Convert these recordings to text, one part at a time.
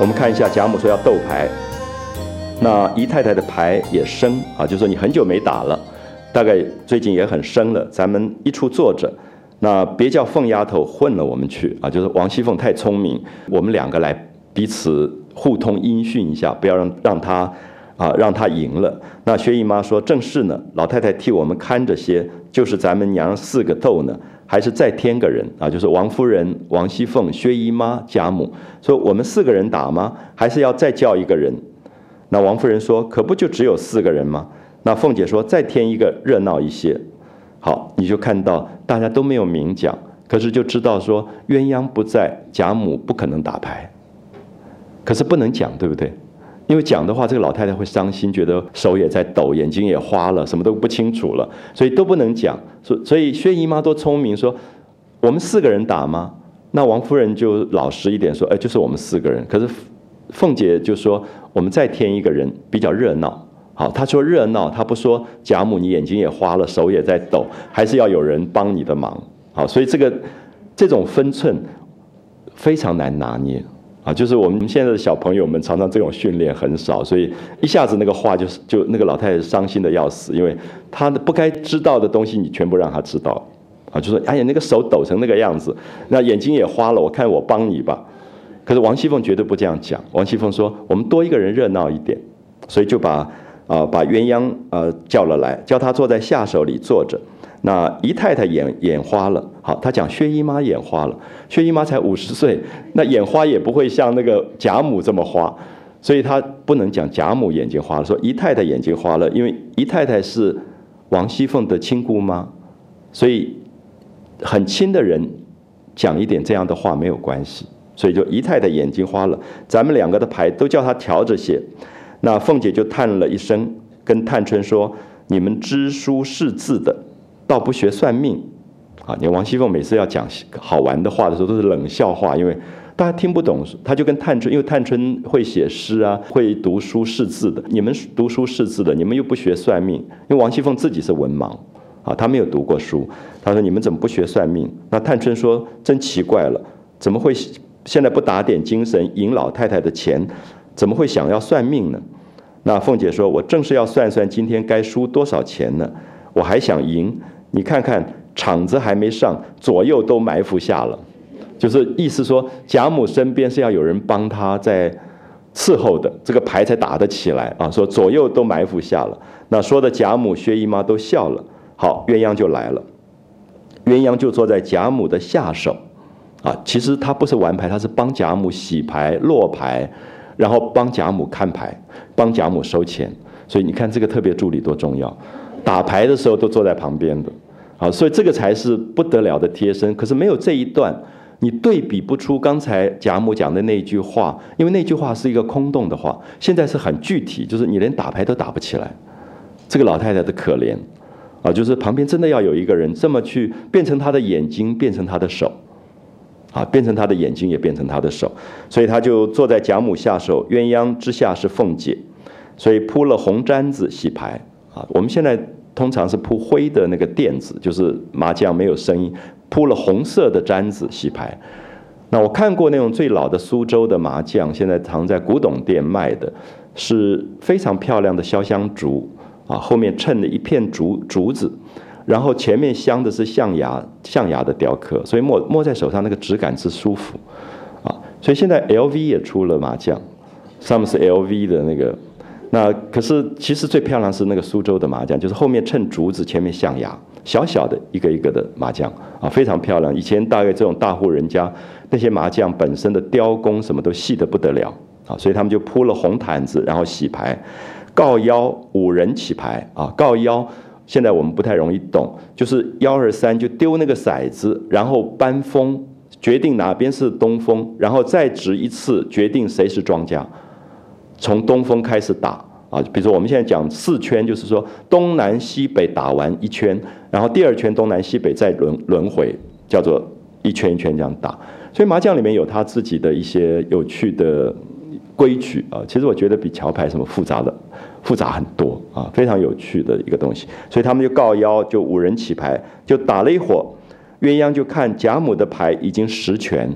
我们看一下甲母说要斗牌，那姨太太的牌也生啊，就说你很久没打了，大概最近也很生了，咱们一处坐着，那别叫凤丫头混了我们去啊，就是王熙凤太聪明，我们两个来彼此互通音讯一下，不要让她赢了。那薛姨妈说正是呢，老太太替我们看着些，就是咱们娘4个斗呢，还是再添个人啊，就是王夫人、王熙凤、薛姨妈、贾母，说我们4个人打吗？还是要再叫一个人？那王夫人说可不就只有4个人吗？那凤姐说再添一个热闹一些。好，你就看到大家都没有明讲，可是就知道说鸳鸯不在，贾母不可能打牌，可是不能讲，对不对？因为讲的话，这个老太太会伤心，觉得手也在抖，眼睛也花了，什么都不清楚了，所以都不能讲。所以薛姨妈多聪明，说我们4个人打吗？那王夫人就老实一点说，就是我们4个人。可是凤姐就说我们再添一个人，比较热闹。好，她说热闹，她不说贾母你眼睛也花了，手也在抖，还是要有人帮你的忙。好，所以这种分寸非常难拿捏。啊，就是我们现在的小朋友们常常这种训练很少，所以一下子那个话就那个老太太伤心的要死，因为她不该知道的东西你全部让她知道，啊，就说哎呀那个手抖成那个样子，那眼睛也花了，我看我帮你吧。可是王熙凤绝对不这样讲，王熙凤说我们多一个人热闹一点，所以就把鸳鸯叫了来，叫她坐在下手里坐着。那姨太太眼花了，好，他讲薛姨妈眼花了，薛姨妈才50岁，那眼花也不会像那个贾母这么花，所以他不能讲贾母眼睛花了，说姨太太眼睛花了，因为姨太太是王熙凤的亲姑妈，所以很亲的人讲一点这样的话没有关系，所以就姨太太眼睛花了，咱们2个的牌都叫她调着些。那凤姐就叹了一声，跟探春说：“你们知书识字的。”倒不学算命，啊！你王熙凤每次要讲好玩的话的时候，都是冷笑话，因为大家听不懂。他就跟探春，因为探春会写诗啊，会读书识字的。你们读书识字的，你们又不学算命，因为王熙凤自己是文盲啊，她没有读过书。她说：“你们怎么不学算命？”那探春说：“真奇怪了，怎么会现在不打点精神赢老太太的钱，怎么会想要算命呢？”那凤姐说：“我正是要算算今天该输多少钱呢，我还想赢。你看看场子还没上，左右都埋伏下了，就是意思说贾母身边是要有人帮她在伺候的，这个牌才打得起来啊。说左右都埋伏下了，那说的贾母、薛姨妈都笑了。好，鸳鸯就来了，鸳鸯就坐在贾母的下手啊。其实她不是玩牌，她是帮贾母洗牌、落牌，然后帮贾母看牌，帮贾母收钱。所以你看这个特别助理多重要。打牌的时候都坐在旁边的，好，所以这个才是不得了的贴身。可是没有这一段，你对比不出刚才贾母讲的那句话，因为那句话是一个空洞的话，现在是很具体，就是你连打牌都打不起来。这个老太太的可怜啊，就是旁边真的要有一个人这么去变成她的眼睛，变成她的手，啊，变成她的眼睛也变成她的手，所以她就坐在贾母下手，鸳鸯之下是凤姐，所以铺了红毡子洗牌。啊，我们现在通常是铺灰的那个垫子，就是麻将没有声音，铺了红色的毡子洗牌。那我看过那种最老的苏州的麻将，现在常在古董店卖的，是非常漂亮的潇湘竹啊，后面衬了一片竹子，然后前面镶的是象牙的雕刻，所以摸在手上那个质感是舒服啊。所以现在 LV 也出了麻将，上面是 LV 的那个。那可是其实最漂亮是那个苏州的麻将，就是后面衬竹子，前面象牙，小小的一个一个的麻将啊，非常漂亮。以前大概这种大户人家那些麻将本身的雕工什么都细得不得了啊，所以他们就铺了红毯子，然后洗牌，告腰5人起牌啊，告腰现在我们不太容易懂，就是1、2、3就丢那个骰子，然后搬风，决定哪边是东风，然后再掷一次，决定谁是庄家。从东风开始打啊，比如说我们现在讲4圈，就是说东南西北打完1圈，然后第2圈东南西北再轮回，叫做1圈1圈这样打。所以麻将里面有他自己的一些有趣的规矩啊，其实我觉得比桥牌什么复杂很多啊，非常有趣的一个东西。所以他们就告腰，就5人起牌，就打了一会儿，鸳鸯就看贾母的牌已经10全，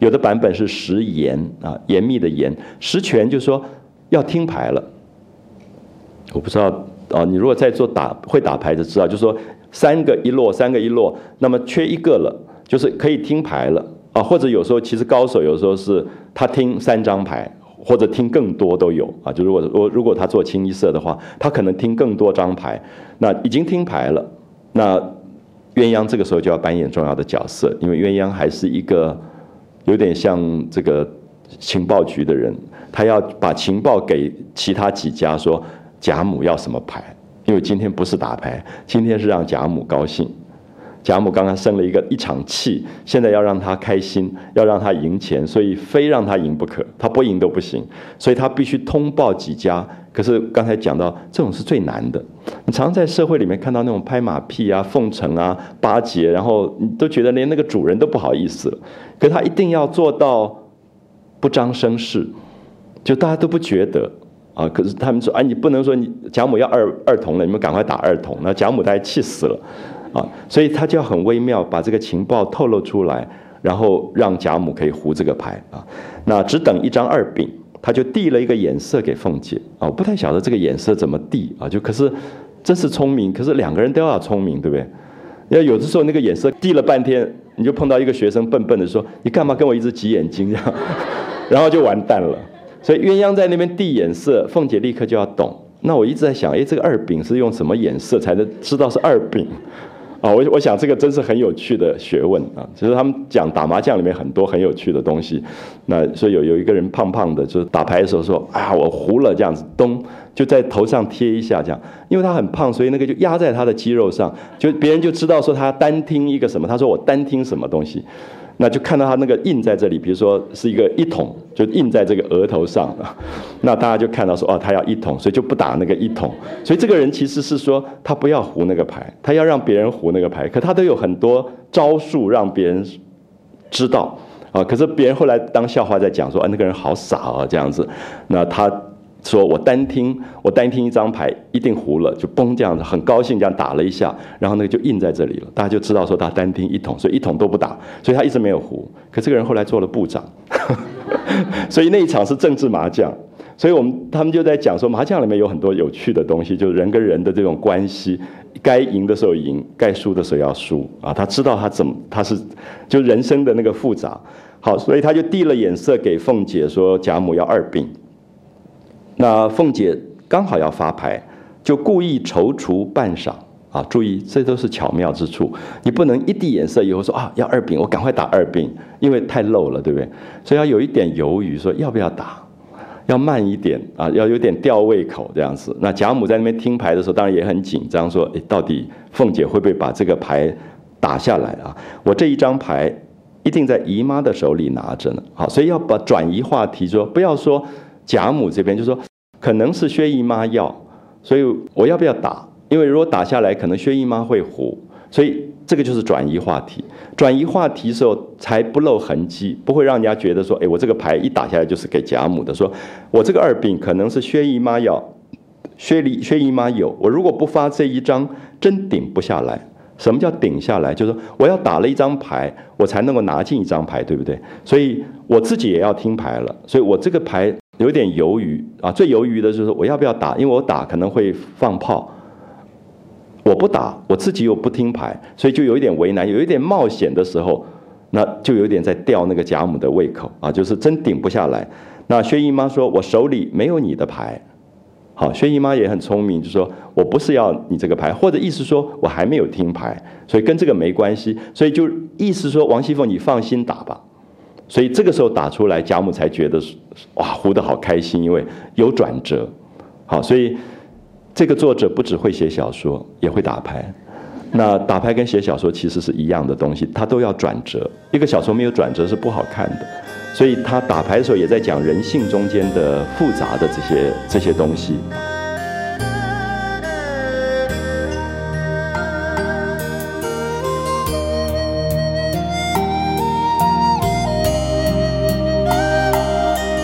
有的版本是10严啊，严密的严。10全就是说要听牌了。我不知道啊，你如果在做会打牌的知道，就是说3个一落，3个一落，那么缺一个了，就是可以听牌了啊。或者有时候其实高手有时候是他听3张牌。或者听更多都有啊，就如果他做清一色的话，他可能听更多张牌，那已经听牌了，那鸳鸯这个时候就要扮演重要的角色，因为鸳鸯还是一个有点像这个情报局的人，他要把情报给其他几家说贾母要什么牌，因为今天不是打牌，今天是让贾母高兴。贾母刚刚生了一场气，现在要让她开心，要让她赢钱，所以非让她赢不可，她不赢都不行，所以她必须通报几家。可是刚才讲到，这种是最难的。你常在社会里面看到那种拍马屁啊、奉承啊、巴结，然后你都觉得连那个主人都不好意思了。可是他一定要做到不张声势，就大家都不觉得。啊！可是他们说，你不能说你贾母要二童了，你们赶快打2童，那贾母大概气死了，啊！所以他就要很微妙把这个情报透露出来，然后让贾母可以胡这个牌啊。那只等一张2饼，他就递了一个眼色给凤姐啊。我不太晓得这个眼色怎么递啊，可是真是聪明，可是2个人都要聪明，对不对？因为有的时候那个眼色递了半天，你就碰到一个学生笨笨的说：“你干嘛跟我一直挤眼睛？”这样，然后就完蛋了。所以鸳鸯在那边递眼色，凤姐立刻就要懂。那我一直在想，这个2饼是用什么眼色才能知道是2饼？啊，我想这个真是很有趣的学问啊。其实他们讲打麻将里面很多很有趣的东西。那所以有一个人胖胖的，就是打牌的时候说：“我胡了。”这样子，咚就在头上贴一下，这样，因为他很胖，所以那个就压在他的肌肉上，就别人就知道说他单听一个什么。他说我单听什么东西。那就看到他那个印在这里，比如说是一个1筒，就印在这个额头上啊。那大家就看到说，他要1筒，所以就不打那个1筒。所以这个人其实是说他不要胡那个牌，他要让别人胡那个牌，可他都有很多招数让别人知道啊。可是别人后来当笑话在讲说，那个人好傻啊这样子。那他说我单听一张牌一定胡了，就嘣这样子，很高兴这样打了一下，然后那个就印在这里了，大家就知道说他单听1筒，所以1筒都不打，所以他一直没有胡。可这个人后来做了部长，所以那一场是政治麻将。所以他们就在讲说，麻将里面有很多有趣的东西，就是人跟人的这种关系，该赢的时候赢，该输的时候要输啊。他知道他是就人生的那个复杂。好，所以他就递了眼色给凤姐说贾母要2饼。那凤姐刚好要发牌，就故意踌躇半晌啊！注意，这都是巧妙之处。你不能一递眼色以后说要2饼，我赶快打2饼，因为太漏了，对不对？所以要有一点犹豫，说要不要打，要慢一点啊，要有点吊胃口这样子。那贾母在那边听牌的时候，当然也很紧张，说到底凤姐会不会把这个牌打下来啊？我这一张牌一定在姨妈的手里拿着呢。好，所以要把转移话题，说不要说。贾母这边就说，可能是薛姨妈要，所以我要不要打？因为如果打下来，可能薛姨妈会胡，所以这个就是转移话题。转移话题的时候才不露痕迹，不会让人家觉得说，我这个牌一打下来就是给贾母的，说我这个2饼可能是薛姨妈要，薛姨妈有，我如果不发这一张，真顶不下来。什么叫顶下来？就是说我要打了一张牌，我才能够拿进一张牌，对不对？所以我自己也要听牌了，所以我这个牌有点犹豫啊。最犹豫的就是我要不要打，因为我打可能会放炮，我不打，我自己又不听牌，所以就有一点为难，有一点冒险的时候，那就有点在吊那个贾母的胃口啊，就是真顶不下来。那薛姨妈说：“我手里没有你的牌。”好，薛姨妈也很聪明，就说我不是要你这个牌，或者意思说我还没有听牌，所以跟这个没关系，所以就意思说王熙凤你放心打吧。所以这个时候打出来，贾母才觉得哇，胡得好开心，因为有转折。好，所以这个作者不只会写小说，也会打牌。那打牌跟写小说其实是一样的东西，它都要转折。一个小说没有转折是不好看的。所以他打牌的时候也在讲人性中间的复杂的这些东西。